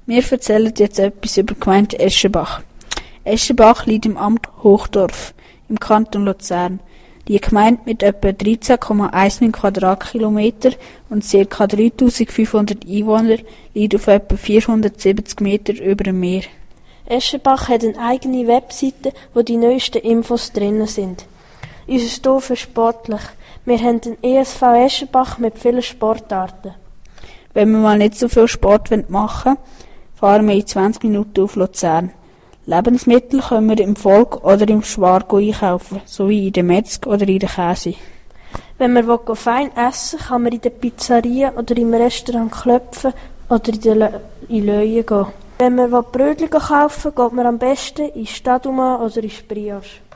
Wir erzählen jetzt etwas über die Gemeinde Eschenbach. Eschenbach liegt im Amt Hochdorf im Kanton Luzern. Die Gemeinde mit etwa 13,19 Quadratkilometer und ca. 3500 Einwohnern liegt auf etwa 470 Meter über dem Meer. Eschenbach hat eine eigene Webseite, wo die neuesten Infos drin sind. Unser Dorf ist sportlich. Wir haben den ESV Eschenbach mit vielen Sportarten. Wenn wir mal nicht so viel Sport machen wollen, fahren wir in 20 Minuten auf Luzern. Lebensmittel können wir im Volk oder im Schwargo einkaufen, sowie in der Metzg oder in der Käse. Wenn man fein essen will, kann man in der Pizzeria oder im Restaurant klopfen oder in Löwen gehen. Wenn man Brötchen kaufen will, geht man am besten in Staduma oder in Brioche.